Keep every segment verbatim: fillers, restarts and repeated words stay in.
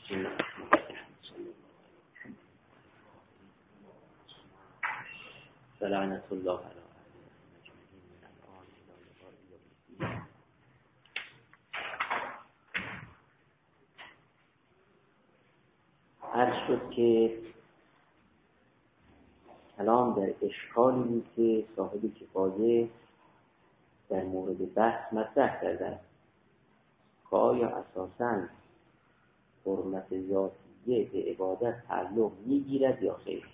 لعنت الله علی عرض شد که کلام در اشکالی بود که صاحب کفایه در مورد بحث مطرح کردند که آیا اساساً حرمت ذاتیه به عبادت تعلق میگیرد یا خیر.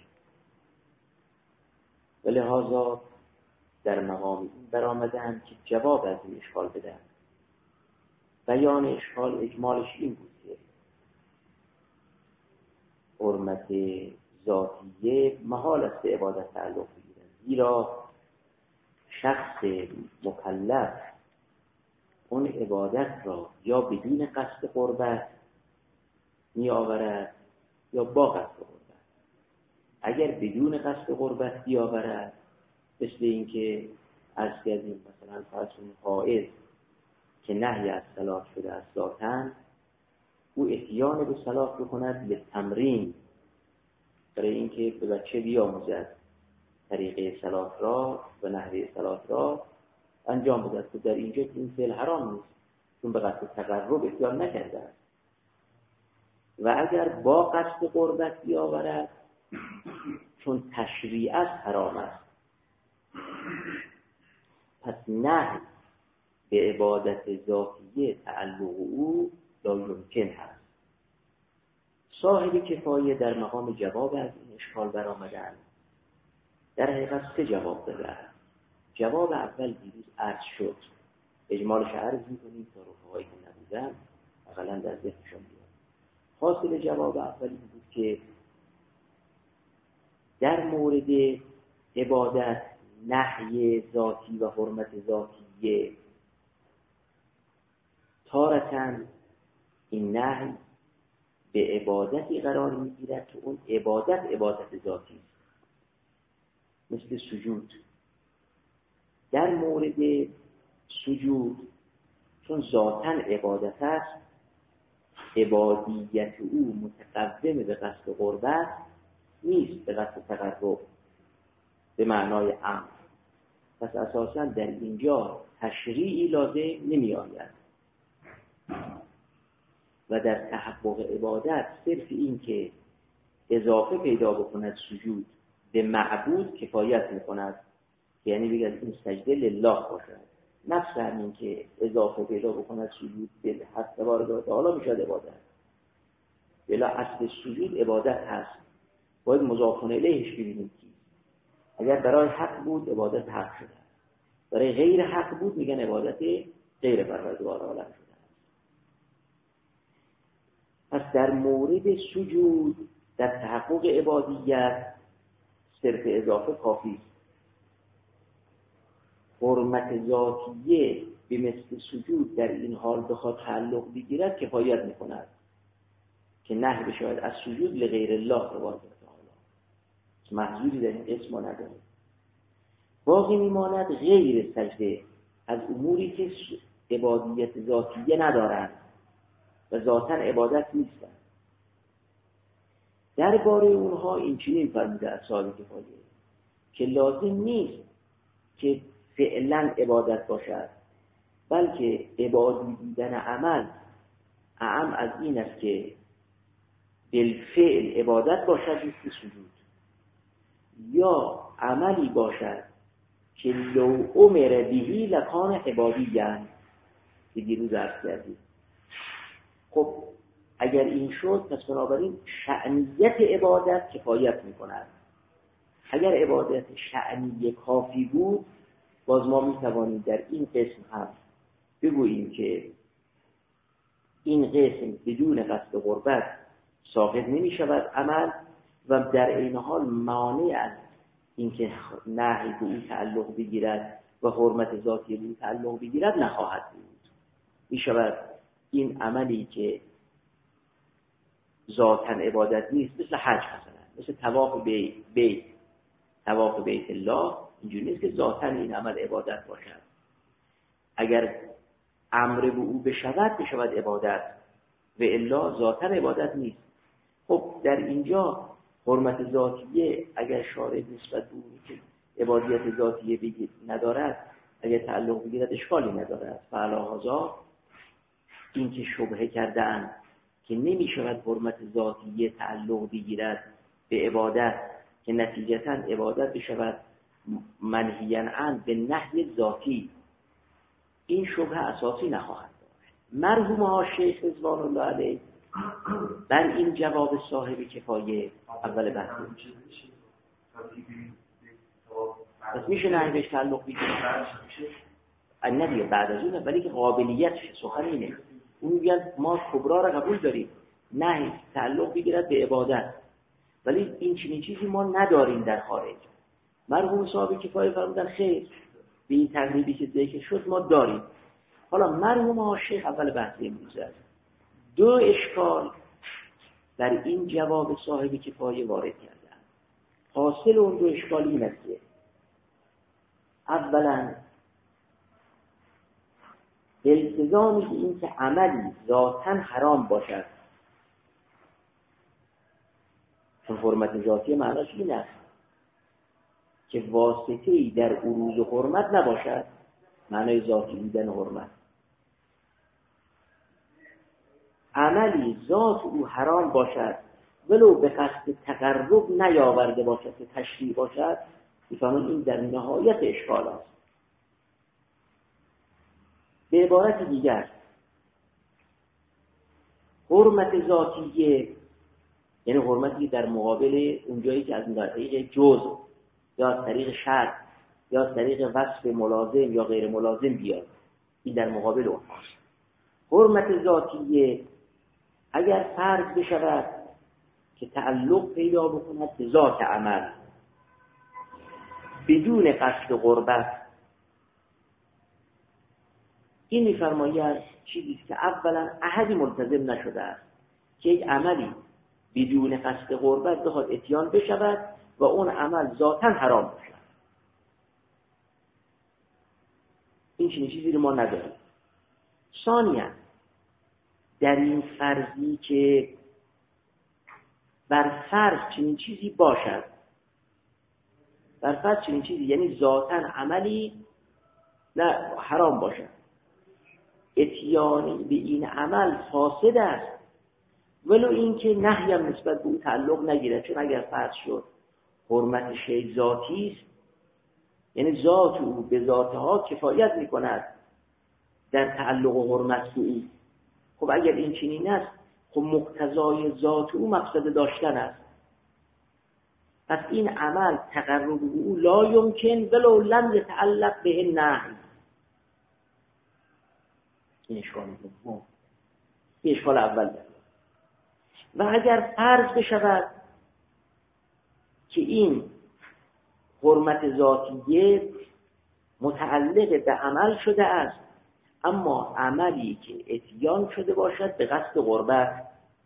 و لحاظا در مقام این برآمدند که جواب از این اشکال بدن. بیان اشکال اجمالش این بود که حرمت ذاتیه محال است به عبادت تعلق بگیرد، زیرا شخص مکلف اون عبادت را یا بدون قصد قربت می آورد یا با قصد قربت. اگر بدون قصد قربت بیاورد، مثل این که عرض کردیم مثلا فرسون حائض که نهی از صلات شده از ذاتاً، او احیان به صلات بکند به تمرین، برای اینکه به بچه بیاموزد طریقه صلات را و نحوه صلات را انجام بدهد، که در اینجا این فعل حرام نیست چون به قصد تقرب احیان نکرده است. و اگر با قصد قربت بیاورد، چون تشریع است حرام است، پس نه به عبادت ذاتیه تعلق او لا یمکن هست. صاحب کفایه در مقام جواب از این اشکال برآمدند. در حقیقت سه جواب دادند. جواب اول دیروز عرض شد، اجمالش عرض می‌کنیم تا رفقایی که نبودن اقلا در ذهنشون بیاد. حاصل جواب اول این بود که در مورد عبادت نهی ذاتی و حرمت ذاتیه، تارةً این نهی به عبادتی قرار میگیرد که اون عبادت عبادت ذاتی است، مثل سجود. در مورد سجود چون ذاتاً عبادت است، عبادیت او متقدم به قصد قربت نیست، به قصد تقرب به معنای امر. پس اساساً در اینجا تشریعی لازم نمی آید و در تحقق عبادت صرف این که اضافه پیدا بکند سجود به معبود کفایت میکند، یعنی بگید این سجده لله باشد. نفس همین که اضافه پیدا بکند سجود به حق تبارک تعالی میشد عبادت. بلا اصل سجود عبادت هست، باید مضاف الیهش ببینیم کی. اگر برای حق بود عبادت حق شده، برای غیر حق بود میگن عبادت غیر پروردگار عالم شده. پس در مورد سجود در تحقق عبادیت صرف اضافه کافی است. حرمت ذاتیه به مثل سجود در این حال بخواد تعلق بگیرد کفایت میکند که نهی بشود از سجود لغیر الله تبارک و تعالی. محذوری در این قسم نداره. باقی میماند غیر سجده از اموری که عبادیت ذاتیه ندارند و ذاتاً عبادت نیستن. درباره اونها این چنین فرموده اصحاب کفایه که لازم نیست که فعلاً عبادت باشد، بلکه عبادی بودن عمل اعم از این است که بالفعل عبادت باشد مثل سجود، یا عملی باشد که لو امر بهی لکان عبادیاً که دیروز عرض کردیم. خب اگر این شد پس بنابراین شأنیت عبادت کفایت میکند. اگر عبادت شأنی کافی بود، باز ما میتوانیم در این قسم هم بگوییم که این قسم بدون قصد قربت ساقط نمیشود عمل و در این حال مانع از اینکه نهی به او تعلق بگیرد و حرمت ذاتی به او تعلق بگیرد نخواهد بود. میشود این عملی که ذاتاً عبادت نیست، مثل حج مثلا، مثل طواف بیت بیت طواف بیت الله، اینجوری نیست که ذاتاً این عمل عبادت باشد. اگر امر به او بشود بشود عبادت، و الا ذاتا عبادت نیست. خب در اینجا حرمت ذاتیه اگر شارع نسبت به اونی که عبادیت ذاتیه بگید ندارد، اگر تعلق بگیرد اشکالی ندارد. فعلاهازا این که شبهه کردن که نمی شود حرمت ذاتیه تعلق بگیرد به عبادت که نتیجتاً عبادت بشود منهیاً عن به نهی ذاتی، این شبهه اساسی نخواهد داشت. مرحوم ها شیخ رضوان الله علیه بر این جواب صاحب کفایه اول بحث پس میشه نهی بهش تعلق بگیرد نه دیگه بعد از اونه، ولی که قابلیتش سخن اینه. اون میگن ما کبرا را قبول داریم، نهی تعلق بگیرد به عبادت، ولی این چنین چیزی ما نداریم در خارج. مرحوم صاحب کفایه فرمودن خیر، به این تقریبی که ذکر شد ما داریم. حالا مرحوم ها شیخ اول بحث امروز است دو اشکال در این جواب صاحب کفایه وارد کردن. حاصل اون دو اشکال این است که اولا التزامی که این که عملی ذاتاً حرام باشد، چون حرمت ذاتی معناش این است که واسطه‌ای در عروض حرمت نباشد، معنای ذاتی بودن حرمت. عملی ذات او حرام باشد ولو به قصد تقرب نیاورده باشد که تشریع باشد، می‌فهمید این در نهایت اشکال است. به عبارت دیگر حرمت ذاتیه یعنی حرمتی در مقابل اونجایی که از طریق جزء یا از طریق شرط یا از طریق وصف ملازم یا غیر ملازم بیاد، این در مقابل اونهاست. حرمت ذاتیه اگر فرض بشود که تعلق پیدا بکند به ذات عمل بدون قصد قربت، این می‌فرماید چیزی که اولا احدی ملتزم نشده است که یک عملی بدون قصد قربت بخواد اتیان بشود و اون عمل ذاتاً حرام باشد. این چنین چیزی رو ما نداریم. ثانیاً در این فرضی که بر فرض چنین چیزی باشد، بر فرض چنین چیزی یعنی ذاتاً عملی نه حرام باشد، اتیان به این عمل فاسد است ولو اینکه نهی هم نسبت به او تعلق نگیرد. چون اگر فرض شد حرمت شیء ذاتی است، یعنی ذات او به ذاتها کفایت میکند در تعلق و حرمت او، خب اگر این چنین است خب مقتضای ذات او مقصد داشتن است، پس این عمل تقرب او لا یمکن ولو لم یتعلق به نهی. این اشکال دوم، این اشکال اول دارد. و اگر فرض بشود که این حرمت ذاتیه متعلق به عمل شده است، اما عملی که اتیان شده باشد به قصد قربت،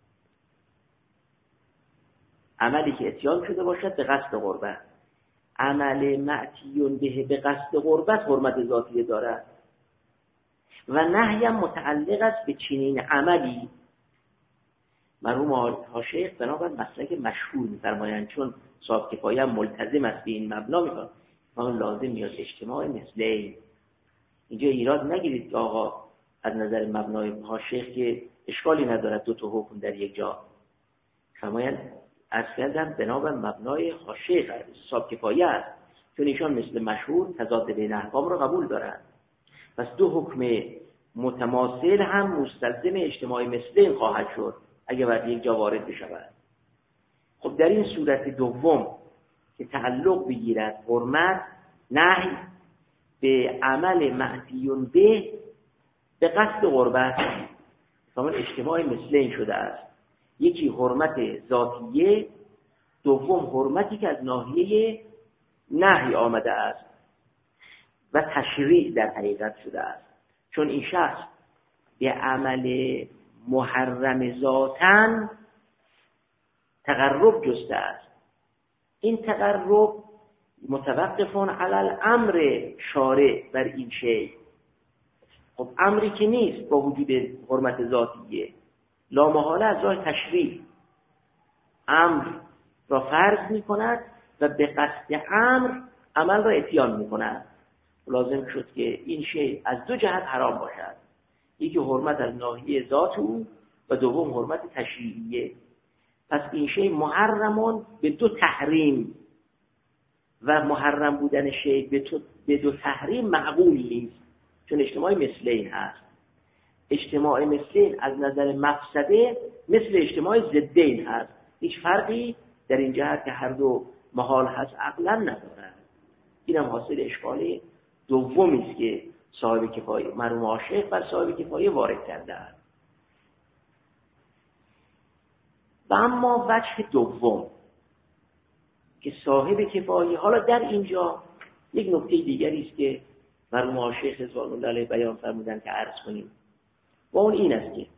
عملی که اتیان شده باشد به قصد قربت، عمل معتیون به به قصد قربت حرمت ذاتیه دارد و نهی هم متعلق است به چنین عملی. مرحوم ها شیخ بنابر مسلک مشهور می‌فرمایند، چون صاحب کفایه هم ملتزم است به این مبنا، می‌فرمایند ما لازم میاد اجتماع مثلی. اینجا ایراد نگیرید که آقا از نظر مبنای ها شیخ که اشکالی ندارد دو تا حکم در یک جا. فرمایند عرض کردم بنابر مبنای ها شیخ صاحب کفایه است، چون ایشان مثل مشهور تضاد بین احکام را قبول دارند. پس دو حکم متماثل هم مستلزم اجتماع مثلی خواهد شد اگر بر یک جا وارد بشود. خب در این صورت دوم که تعلق بگیرد حرمت نهی به عمل معتیون به به قصد قربت، تمام اجتماع مثلی شده است. یکی حرمت ذاتیه، دوم حرمتی که از ناحیه نهی آمده است و تشریع در حقیقت شده است. چون این شخص به عمل محرم ذاتاً تقرب جسته است، این تقرب متوقفون علی الامر شارع بر این شیء. خب امری که نیست با وجود حرمت ذاتیه، لامحاله از راه تشریع امر را فرض می کند و به قصد امر عمل را اتیان می کند. لازم شد که این شی از دو جهت حرام باشد، یکی حرمت از ناحیه ذات او و دوم حرمت تشریعیه. پس این شی محرمون به دو تحریم و محرم بودن شی به دو تحریم معقول نیست، چون اجتماع مثلین هست. اجتماع مثلین از نظر مفسده مثل اجتماع ضدین هست، هیچ فرقی در این جهت که هر دو محال هست عقلا ندارد. این هم حاصل اشکال دومی است که صاحب کفایه مرحوم عاشق بر صاحب کفایه وارد کرده است. و اما وجه دوم که صاحب کفایه، حالا در اینجا یک نکته دیگری است که مرحوم عاشق رضوان الله علیه بیان فرمودن که عرض کنیم، و اون این است که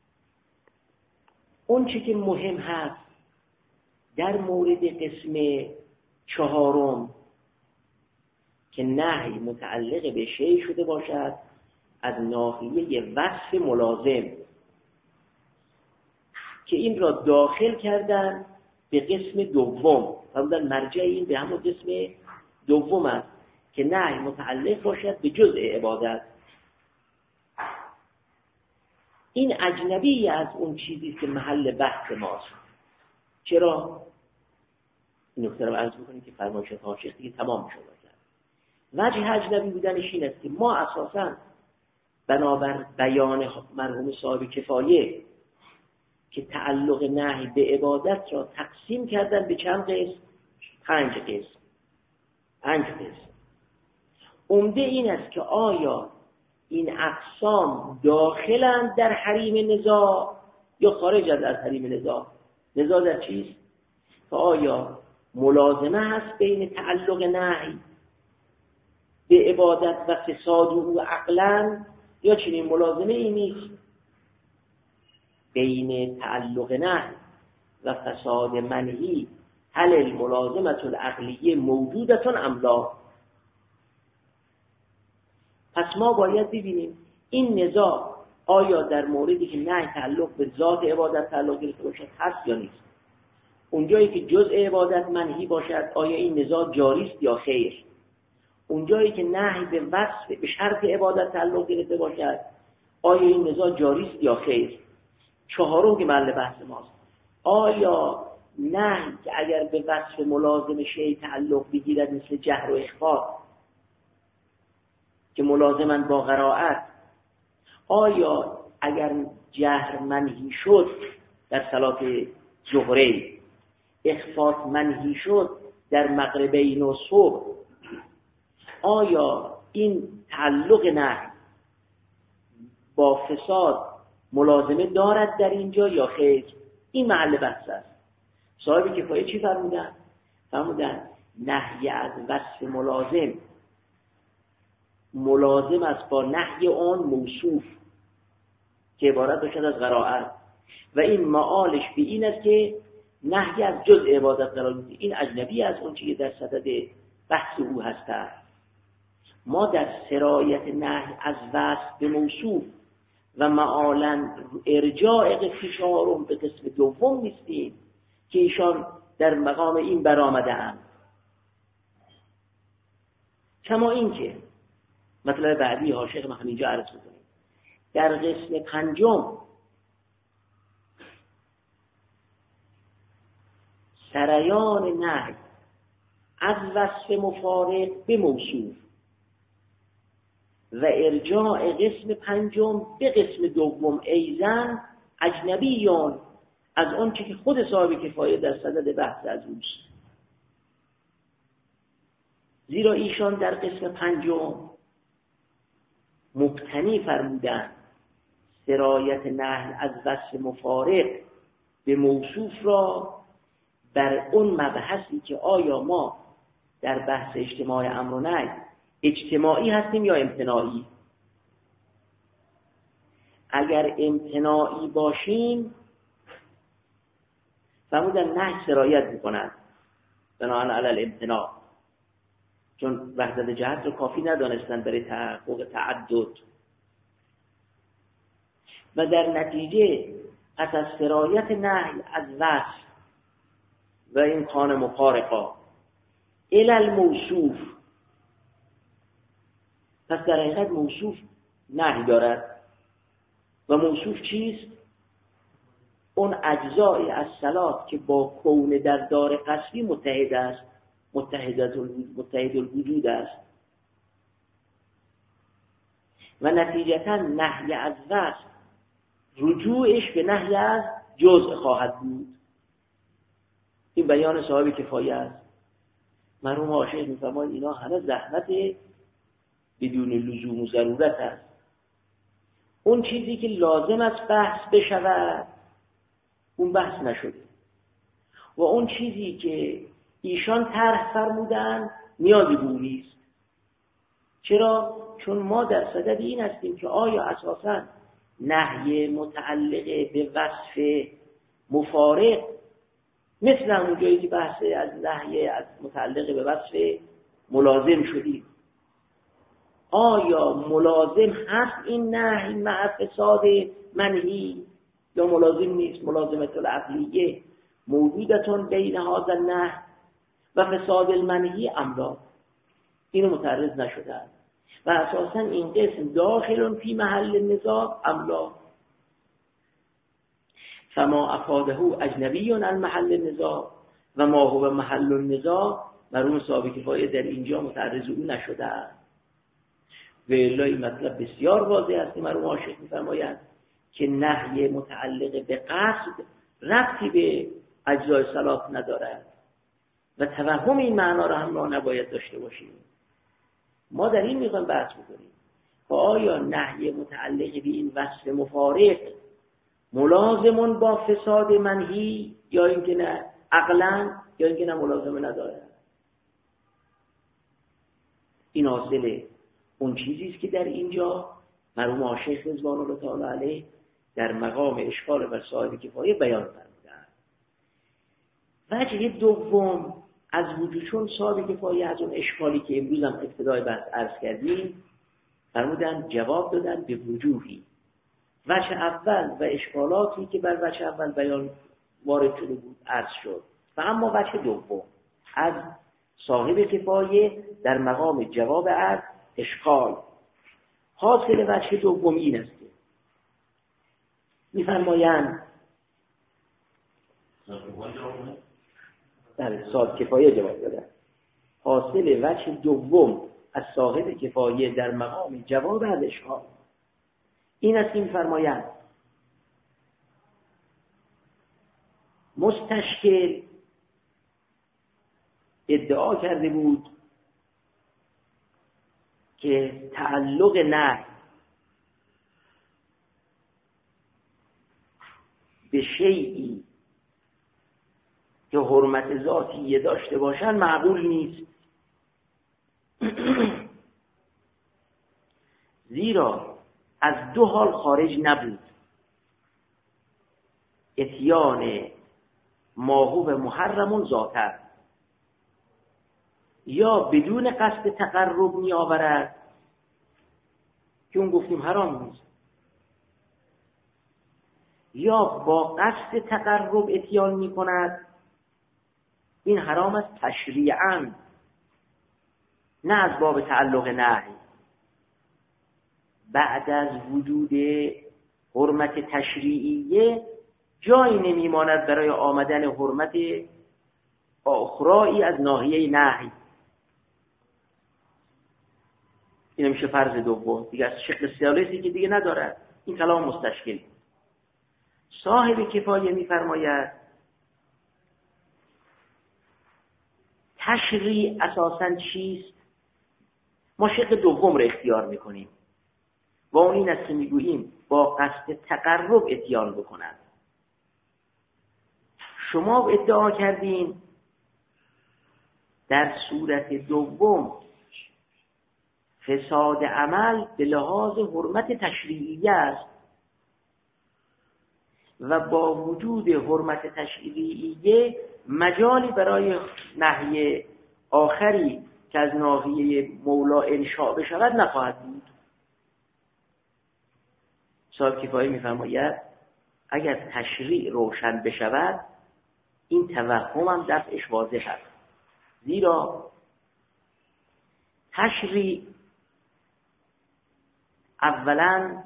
اون چی که مهم هست در مورد قسم چهارم که نهی متعلق به شیء شده باشد از ناحیه وصف ملازم، که این را داخل کردن به قسم دوم، فرمودن مرجع این به همون قسم دوم است که نهی متعلق باشد به جزء عبادت. این اجنبی از اون چیزی که محل بحث ماست. چرا؟ این نکته رو عرض می‌کنیم که فرمایش عاشق دیگه تمام شده. وجه اجنبی بودنش این است که ما اساساً بنابر بیان مرحوم صاحب کفایه که تعلق نهی به عبادت را تقسیم کردن به چند قسم؟ پنج قسم. پنج قسم. عمده این است که آیا این اقسام داخلند در حریم نزاع یا خارج از حریم نزاع؟ نزاع در چیست؟ که آیا ملازمه هست بین تعلق نهی به عبادت و فساد او عقلاً، یا چنین ملازمه ای نیست بین تعلق نهی و فساد منهی؟ هل الملازمه العقلیه موجودة ام لا؟ پس ما باید ببینیم این نزاع آیا در موردی که نهی تعلق به ذات عبادت تعلق گرفته باشد هست یا نیست. اونجایی که جزء عبادت منهی باشد آیا این نزاع جاری است یا خیر. اونجایی که نهی به وصف به شرط عبادت تعلق گرفته باشد آیا این نزاع جاری است یا خیر. چهارم که محل بحث ماست، آیا نهی که اگر به وصف ملازم شیء تعلق بگیرد مثل جهر و اخفا که ملازماً با قرائت، آیا اگر جهر منهی شد در صلات ظهره، اخفات منهی شد در مغربین و صبح، آیا این تعلق نهی با فساد ملازمه دارد در اینجا یا خیر؟ این محل بحث است. صاحب کفایه چی فرمودن؟ فرمودن نهی از وصف ملازم ملازم است با نهی آن موصوف که عبارت باشد از قرائت، و این معالش به این است که نهی از جزء عبادت قرار میده. این اجنبی از اون چیزی در صدد بحث او هست. ما در سرایت نهی از وصف به موصوف و معالاً ارجاع قسم چهارم به قسم دوم نیستیم که ایشان در مقام این برآمده اند. کما این که مطلب بعدی عاشق ما همینجا عرض می‌کنیم، در قسم پنجم سریان نهی از وصف مفارق به موصوف و ارجاع قسم پنجم به قسم دوم ایزن اجنبیان از آن چه که خود صاحب کفایه در صدد بحث از اوست. زیرا ایشان در قسم پنجم مبتنی فرمودن سرایت نهی از وصف مفارق به موصوف را بر اون مبحثی که آیا ما در بحث اجتماع امر و نهی اجتماعی هستیم یا امتناعی. اگر امتناعی باشیم فرمودن نهی سرایت میکنند بناهن علی الامتناع، چون وحدت جهت رو کافی ندانستن برای تحقق تعدد، و در نتیجه پس از سرایت نهی از وصف و این کان مفارقا الی الموصوف، پس در حقیقت موصوف نهی دارد و موصوف چیست؟ اون اجزای از صلات که با کون در دار قصبی متحد است، متحد متحد الوجود است و نتیجتا نهی از وصف رجوعش به نهی از جزء خواهد بود. این بیان صاحب کفایه است. مرحوم عاشق می‌فرماید اینا همه زحمت بدون لزوم و ضرورت است. اون چیزی که لازم است بحث بشود اون بحث نشده و اون چیزی که ایشان طرح فرمودن نیازی به اون نیست. چرا؟ چون ما در صدد این هستیم که آیا اساساً نهی متعلق به وصف مفارق مثل همون جایی که بحث از نهی از متعلق به وصف ملازم شدیم، آیا ملازم هست این نهی مع فساد منهی یا ملازم نیست؟ ملازمت العقلیه موجودتون بین هذا النهی و فساد المنهی املا، اینو متعرض نشدن و اساسا این قسم داخلون فی محل نزاع املا، فما افاده اجنبی عن محل نزاع و ما هو محل النزاع مرحوم صاحب کفایه در اینجا متعرض اون نشده. و الا این مطلب بسیار واضح است که مرحوم عاشق می‌فرمایند که نهی متعلق به قصد ربطی به اجزای صلات ندارد و توهم این معنا را هم ما نباید داشته باشیم. ما در این میخوایم بحث بکنیم و آیا نهی متعلق به این وصف مفارق ملازمون با فساد منهی یا اینکه نه عقلاً یا اینکه نه ملازمه نداره. این حاصل اون چیزی است که در اینجا مرحوم عاشق رضوان الله تعالی علیه در مقام اشکال و صاحب کفایه بیان فرمودند. وجه دوم از وجود چون صاحب کفایه از اون اشکالی که امروز هم ابتدای بحث عرض کردیم فرمودند جواب دادن به وجوهی. وجه اول و اشکالاتی که بر وجه اول بیان وارد شده بود عرض شد و اما وجه دوم از صاحب کفایه در مقام جواب عرض اشکال. حاصل وجه دوم این است که می‌فرمایند در صاحب کفایه جواب دادن. حاصل وجه دوم از صاحب کفایه در مقام جواب از اشکال این است که می‌فرمایند مستشکل ادعا کرده بود که تعلق نهی به شیئی که حرمت ذاتیه داشته باشن معقول نیست، زیرا از دو حال خارج نبود: اتیان ماهو و محرمون ذاتر، یا بدون قصد تقرب می آورد که اون گفتیم حرام نیست، یا با قصد تقرب اتیان می کند، این حرام است تشریعاً نه از باب تعلق نهی. بعد از وجود حرمت تشریعیه جایی نمیماند برای آمدن حرمت اخرایی از ناحیه نهی. این میشه فرض دوم دیگه، از شکل ثالثی که دیگه ندارد. این کلام مستشکل. صاحب کفایه میفرماید تشریع اساساً چیست؟ ما شکل دوم رو اختیار میکنیم و اون این است که میگوییم با قصد تقرب اتیان بکنند. شما ادعا کردین در صورت دوم فساد عمل به لحاظ حرمت تشریعیه است و با وجود حرمت تشریعیه مجالی برای نهی آخری که از ناحیه مولا انشاء بشود نخواهد بود. صاحب کفایه میفرماید اگر تشریع روشن بشود این توهم هم دفعش واضح است. زیرا تشریع اولا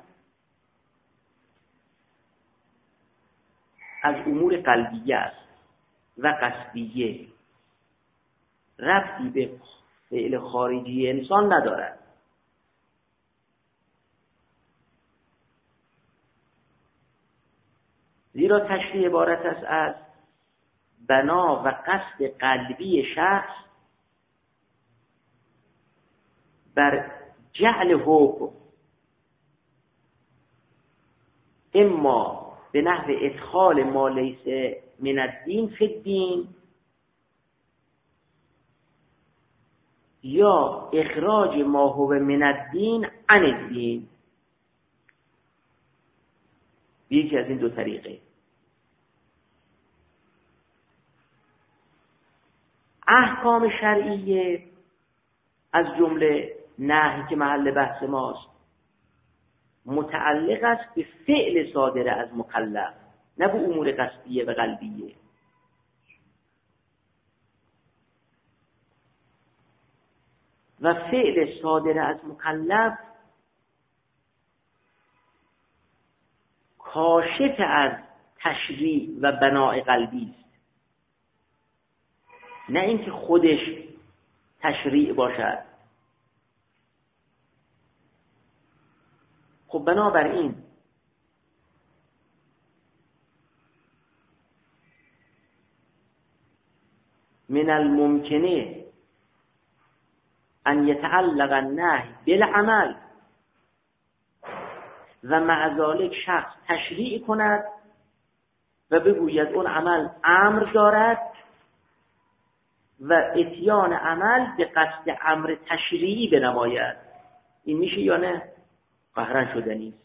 از امور قلبیه است و قصدیه، ربطی به فعل خارجی انسان ندارد. زیرا تشریع عبارت است از بنا و قصد قلبی شخص بر جعل حکم، اما به نحو ادخال ما لیس من الدین فی الدین یا اخراج ما هو من الدین عن الدین. یکی از این دو طریقه. احکام شرعیه از جمله نهی که محل بحث ماست متعلق است به فعل صادر از مکلف، نه به امور قصدیه و قلبیه. و فعل صادر از مکلف کاشف از تشریع و بناء قلبی است، نه اینکه خودش تشریع باشد. خب بنابراین من الممکنه ان یتعلق النهی بالعمل و مع ذلک شخص تشریع کند و بگوید اون عمل امر دارد و اتیان عمل به قصد امر تشریعی بنماید. این میشه یا نه؟ قهرن شده نیست.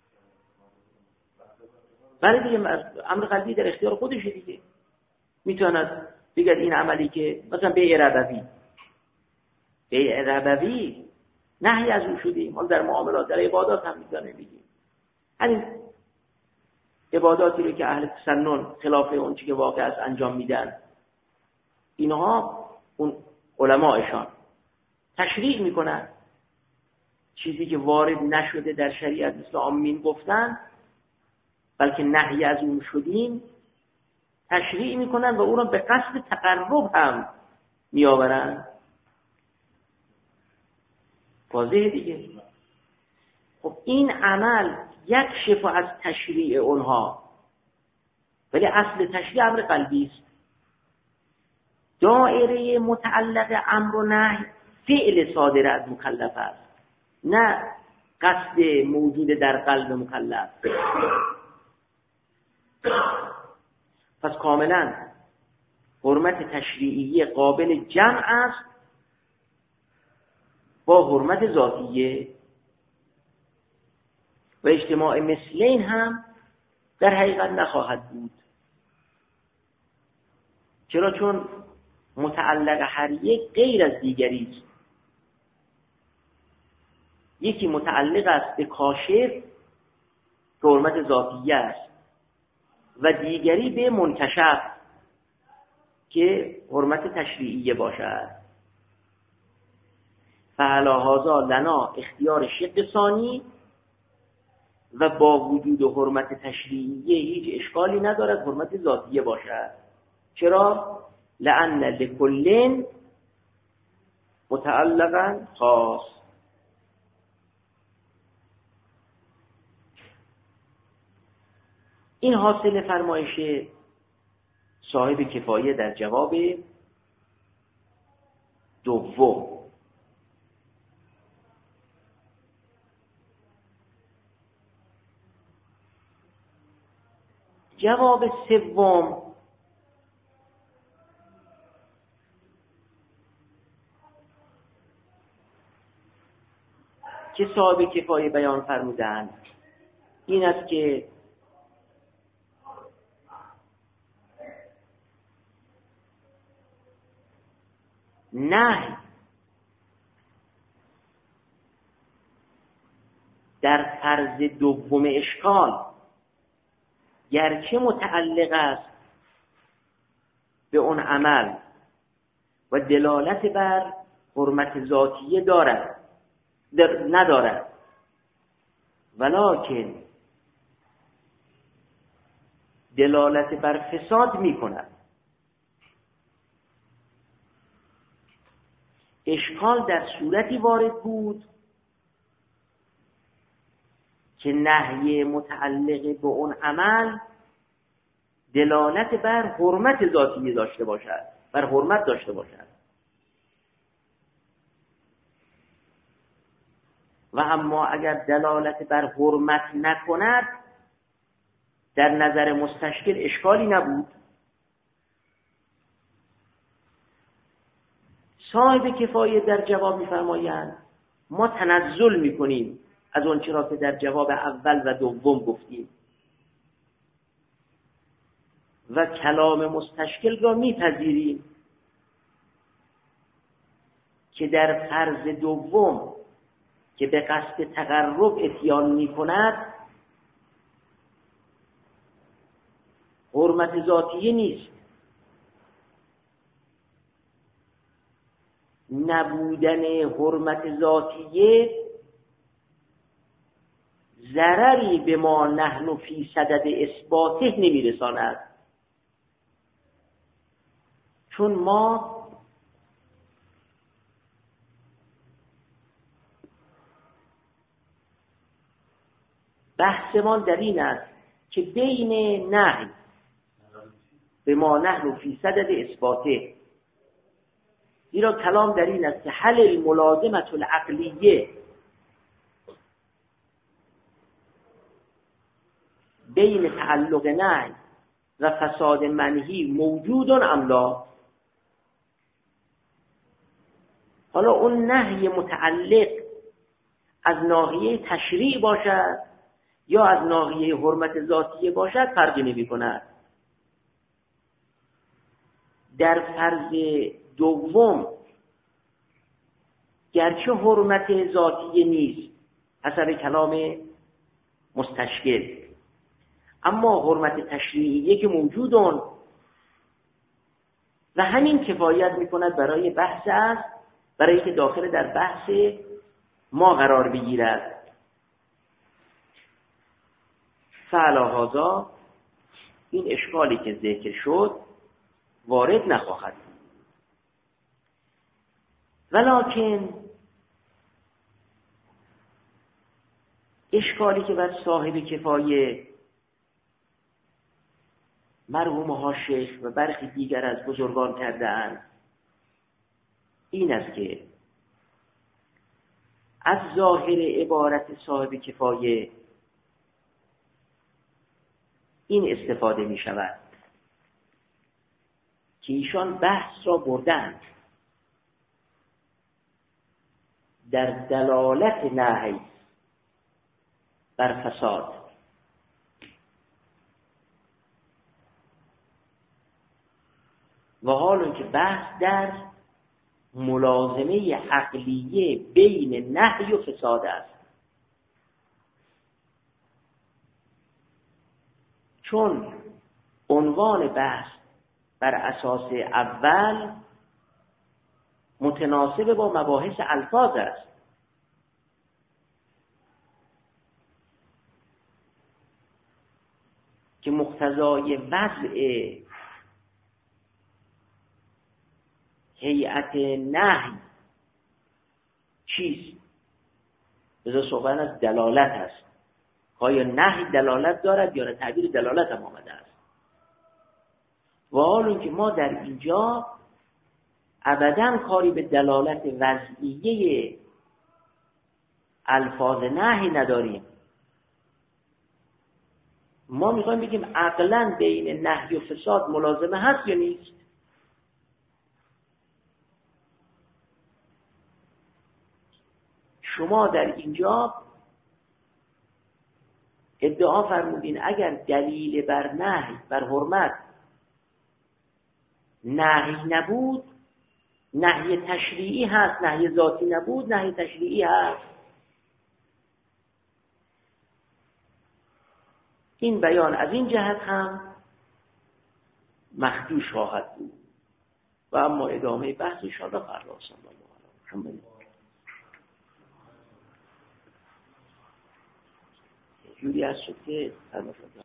ولی دیگه امر قلبی در اختیار خودشه دیگه. میتواند بگه این عملی که مثلا بیع ربوی بیع ربوی نهی از اون شدیم، حالا در معاملات در عبادات هم میتونه بگیم همین عباداتی رو که اهل تسنن خلاف اون چی که واقع است انجام میدن، اینها اون علمایشان تشریع میکنن چیزی که وارد نشده در شریعت مثل آمین گفتن بلکه نهی از اون شدیم تشریع میکنن و اون رو به قصد تقرب هم میآورن. واضحه دیگه. خب این عمل یک شفا از تشریع اونها، ولی اصل تشریع امر قلبی است. دائره متعلق امر و نهی فعل صادر از مکلف است، نه قصد موجود در قلب مکلف. پس کاملا حرمت تشریعی قابل جمع است با حرمت ذاتیه و اجتماع مثلین هم در حقیقت نخواهد بود. چرا؟ چون متعلق هر یک غیر از دیگری است. یکی متعلق است به کاشف که حرمت ذاتیه است و دیگری به منکشف که حرمت تشریعیه باشد. فعلی هذا لنا اختیار شق ثانی و با وجود حرمت تشریعیه هیچ اشکالی ندارد حرمت ذاتیه باشد. چرا؟ لأن لکل متعلقا خاص. این حاصل فرمایش صاحب کفایه در جواب دوم. جواب سوم که صاحب کفایه بیان فرمودند این است که نهی در فرض دوم اشکال گرچه متعلق است به اون عمل و دلالت بر حرمت ذاتیه دارد در ندارد، ولکن دلالت بر فساد می کند. اشکال در صورتی وارد بود که نهی متعلق به اون عمل دلالت بر حرمت ذاتی داشته باشد، بر حرمت داشته باشد. و اما اگر دلالت بر حرمت نکند، در نظر مستشکل اشکالی نبود. صاحب کفایه در جواب می‌فرمایند ما تنزل می‌کنیم از اون چرا که در جواب اول و دوم گفتیم و کلام مستشکل را میپذیریم که در فرض دوم که به قصد تقرب اتیان میکند حرمت ذاتیه نیست. نبودن حرمت ذاتیه ضرری به ما نحن فی صدد اثباته نمیرساند، چون ما بحثمان در این است که بین نهی به ما نحن فی صدد اثباته، زیرا کلام در این است که حل الملازمة العقلیه بین تعلق نهی و فساد منهی موجود ام لا. حالا اون نهی متعلق از ناحیه تشریع باشد یا از ناحیه حرمت ذاتیه باشد فرقی نمی کند. در فرض دوم گرچه حرمت ذاتیه نیست حسب کلام مستشکل، اما حرمت تشریعیه که موجودن و همین کفایت میکند برای بحث است، برای که داخل در بحث ما قرار بگیرد. فعلا هذا این اشکالی که ذکر شد وارد نخواهد، ولکن اشکالی که بر صاحب کفایه مرحوم حاشیه و برخی دیگر از بزرگان کرده‌اند این است که از ظاهر عبارت صاحب کفایه این استفاده می شود که ایشان بحث را بردند در دلالت نهی بر فساد و حال که بحث در ملازمه عقلیه بین نهی و فساد است، چون عنوان بحث بر اساس اول متناسب با مباحث الفاظ است. که مقتضای وضع هیئت نهی چیست؟ بذار صحبت از دلالت است. آیا نهی دلالت دارد یا نه؟ تعبیر دلالت هم آمده است. و حال که ما در اینجا ابداً کاری به دلالت وضعیه الفاظ نهی نداریم. ما میخوایم بگیم عقلاً بین نهی و فساد ملازمه هست یا نیست؟ شما در اینجا ادعا فرمودین اگر دلیل بر نهی بر حرمت نهی نبود، نهی تشریعی هست. نهی ذاتی نبود، نهی تشریعی هست. این بیان از این جهت هم مخدوش خواهد بود و اما ادامه بحث ان شاء الله فردا صلی الله علیه و آله. جوری از شد که